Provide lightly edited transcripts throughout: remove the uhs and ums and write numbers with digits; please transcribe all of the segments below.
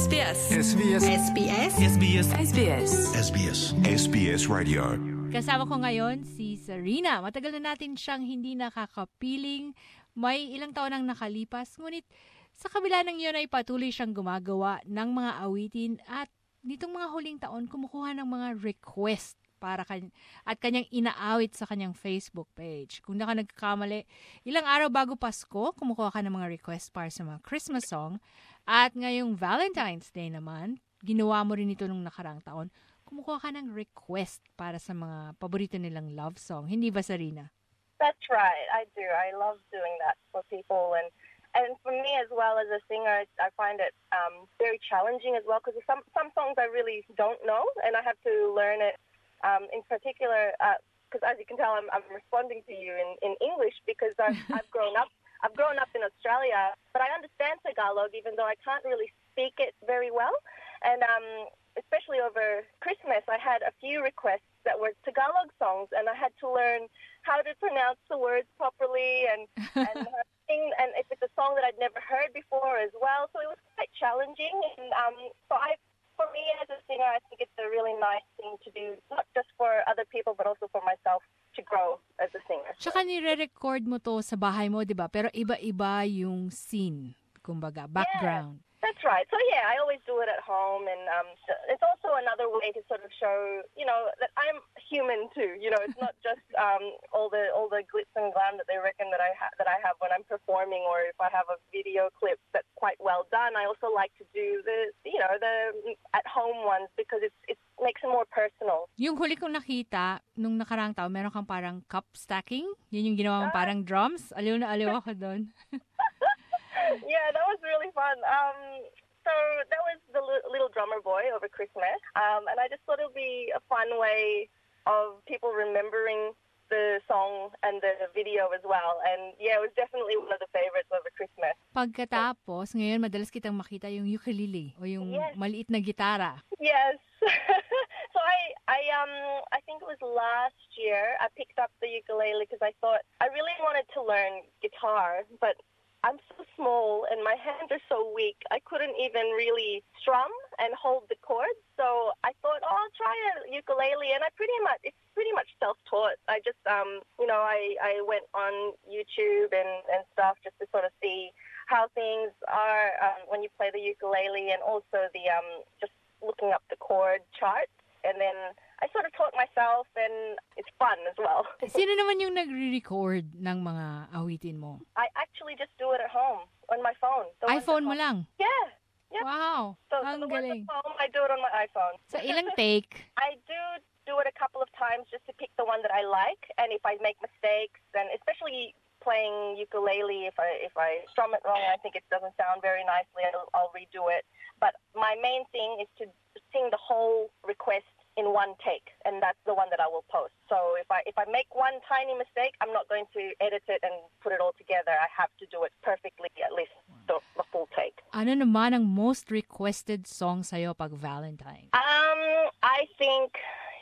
SBS SBS SBS SBS SBS SBS SBS Radio. Kasama ko ngayon si Serena. Matagal na natin siyang hindi nakakapiling. May ilang taon nang nakalipas. Ngunit sa kabila ng iyon ay patuloy siyang gumagawa ng mga awitin at nitong mga huling taon kumukuha ng mga request at kanyang inaawit sa kanyang Facebook page. Kung naka nagkakamali, ilang araw bago Pasko, kumukuha ka ng mga request para sa mga Christmas song. At ngayong Valentine's Day naman, ginawa mo rin ito nung nakarang taon, kumukuha ka ng request para sa mga paborito nilang love song. Hindi ba, Serena? That's right. I do. I love doing that for people. And for me as well as a singer, I find it very challenging as well because some songs I really don't know and I have to learn it in particular because as you can tell, I'm responding to you in English because I've grown up in Australia, but I understand Tagalog even though I can't really speak it very well. And especially over Christmas, I had a few requests that were Tagalog songs, and I had to learn how to pronounce the words properly and sing, and if it's a song that I'd never heard before as well. So it was quite challenging. And for me as a singer, I think it's a really nice thing to do, not just for other people, but also for myself to grow as a singer. Tsaka nire-record mo to sa bahay mo, di ba? Pero iba-iba yung scene, kumbaga, background. Yeah. That's right. So yeah, I always do it at home, and it's also another way to sort of show, that I'm human too. It's not just all the glitz and glam that they reckon that I have when I'm performing, or if I have a video clip that's quite well done. I also like to do the at home ones because it makes it more personal. Yung huli kong nakita nung nakarang taon, meron kang parang cup stacking. Yun yung ginawa mong parang drums. Aliw na aliw ako doon. Yeah, that was really fun. So that was the Little Drummer Boy over Christmas, and I just thought it would be a fun way of people remembering the song and the video as well. And yeah, it was definitely one of the favorites over Christmas. Pagkatapos, ngayon madalas kitang makita yung ukulele o yung maliit na gitara. Yes. So I think it was last year I picked up the ukulele because I thought I really wanted to learn guitar, but I'm so small and my hands are so weak. I couldn't even really strum and hold the chords. So I thought, I'll try a ukulele, and it's pretty much self-taught. I just, I went on YouTube and stuff just to sort of see how things are when you play the ukulele, and also the just looking up the chord charts. And then I sort of taught myself, and it's fun as well. Sino naman yung nagre-record ng mga awitin mo? I actually just do it at home on my phone. iPhone mo lang? Yeah. Wow, ang galing. Home, I do it on my iPhone. So ilang take? I do it a couple of times just to pick the one that I like, and if I make mistakes, and especially playing ukulele, if I strum it wrong, I think it doesn't sound very nicely, I'll redo it. But my main thing is to sing the whole request in one take, and that's the one that I will post. So if I make one tiny mistake, I'm not going to edit it and put it all together. I have to do it perfectly, at least the full take. Ano naman ang most requested song sa'yo pag Valentine? I think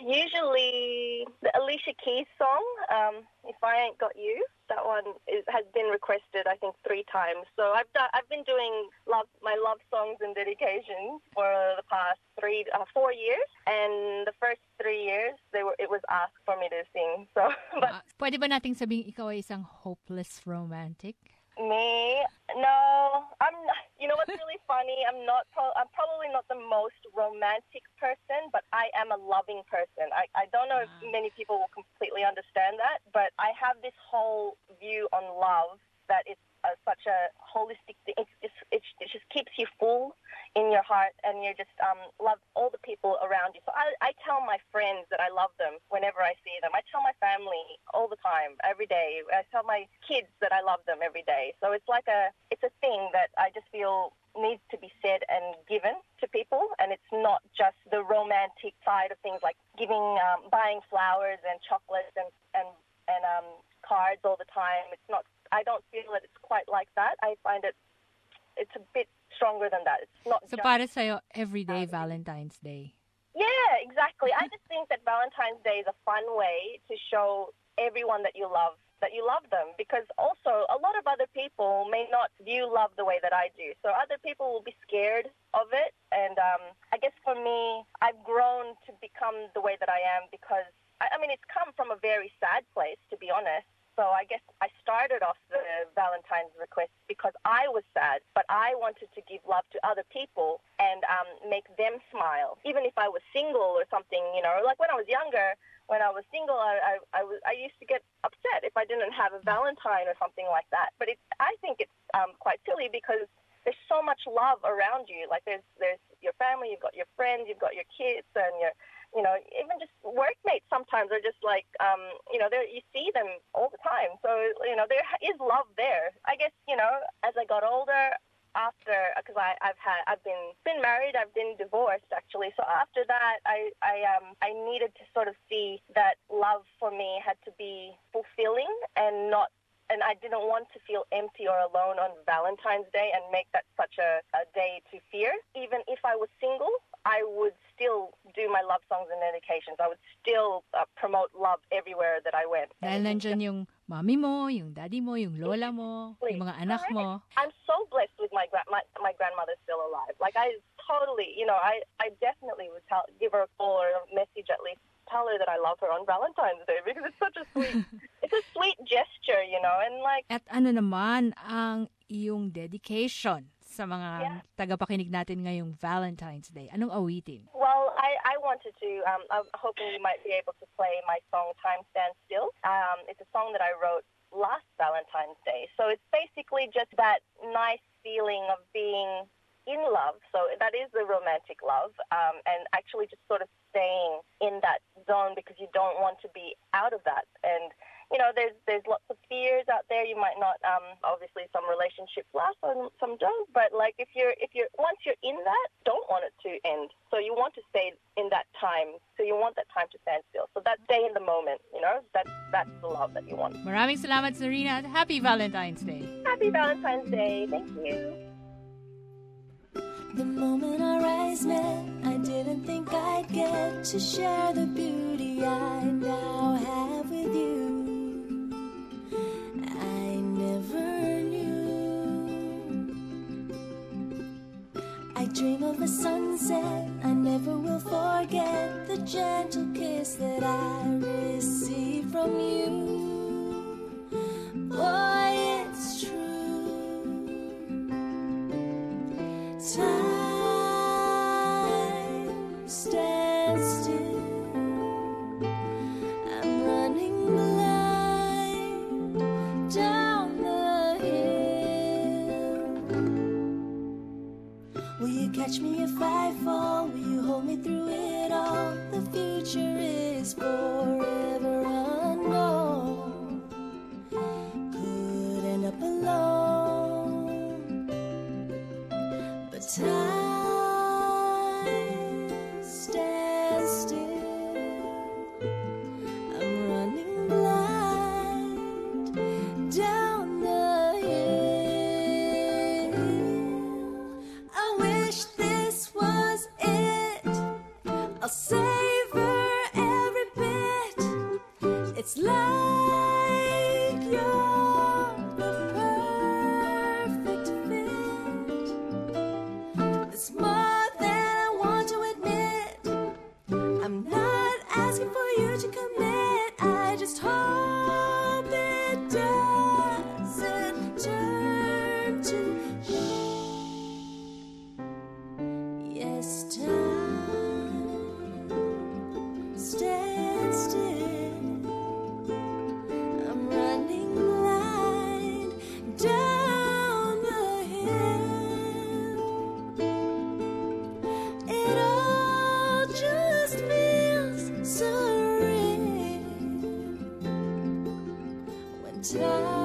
usually the Alicia Keys song, If I Ain't Got You. That one has been requested, I think, 3 times. So I've been doing my love songs and dedications for the past 4 years, and the first 3 years it was asked for me to sing. So, but pwede ba nating sabing ikaw ay isang hopeless romantic? Me? No, I'm not. You know what's really funny? I'm probably not the most romantic person, but I am a loving person. I don't know if many people will completely understand that, but I have this whole view on love that it's such a holistic thing. It just keeps you full in your heart, and you just love all the people around you. So I tell my friends that I love them whenever I see them. I tell my family all the time, every day. I tell my kids that I love them every day. So it's it's a thing that I just feel needs to be said and given to people, and it's not just the romantic side of things like buying flowers and chocolates and cards all the time. It's not. I don't feel that it's quite like that. I find it's a bit stronger than that. It's not. So para sa'yo, everyday Valentine's Day. Yeah, exactly. I just think that Valentine's Day is a fun way to show everyone that you love them, because also a lot of other people may not view love the way that I do. So other people will be scared of it, I guess for me, I've grown to become the way that I am because, I mean, it's come from a very sad place, to be honest. So I guess I started off the Valentine's request because I was sad, but I wanted to give love to other people and make them smile. Even if I was single or something, you know, like when I was younger, when I was single, I used to get upset if I didn't have a Valentine or something like that. But I think it's quite silly because there's so much love around you. Like there's your family, you've got your friends, you've got your kids, and you know, even just workmates sometimes are just like, you know, you see them all the time. So, you know, there is love there. I guess, you know, as I got older, because I've been married, I've been divorced actually. So after that, I needed to sort of see that love for me had to be fulfilling and I didn't want to feel empty or alone on Valentine's Day and make that such a day to fear. Even if I was single, I would still do my love songs and dedications. I would still promote love everywhere that I went. Dahil nandyan yung mami mo, yung daddy mo, yung lola mo, yung mga anak mo. I'm so blessed with my grandmother still alive. Like I totally, you know, I definitely would give her a call or a message at least. Tell her that I love her on Valentine's Day because it's such a sweet, it's a sweet gesture, you know, and like. At ano naman ang iyong dedication sa mga tagapakinig natin ngayong Valentine's Day? Anong awitin? Well, I wanted to, I'm hoping you might be able to play my song Time Stands Still. It's a song that I wrote last Valentine's Day. So it's basically just that nice feeling of being in love. So that is the romantic love, and actually just sort of staying in that zone because you don't want to be out of that. And you know, there's lots of fears out there. You might not, obviously, some relationships last, some don't. But like if you're once you're in that, don't want it to end. So you want to stay in that time. So you want that time to stand still. So that stay in the moment. You know, that's the love that you want. Maraming salamat, Serena. Happy Valentine's Day. Happy Valentine's Day. Thank you. The moment our eyes met, I didn't think I'd get to share the beauty I now have with you. I never knew. I dream of a sunset, I never will forget the gentle kiss that I received from you. Boy, it's true. Time stands still. I'm running blind down the hill. Will you catch me if I fall? Will you hold me through it all? The future is forever unknown. Could end up alone, but time stands still. I'm running blind down the hill. I wish this was it. I'll savor every bit. It's like you're the perfect fit. It's more than I want to admit. I'm not asking for you to commit. I just hope it doesn't turn to yes, time stands still. I'm running blind down the hill. It all just feels so real when time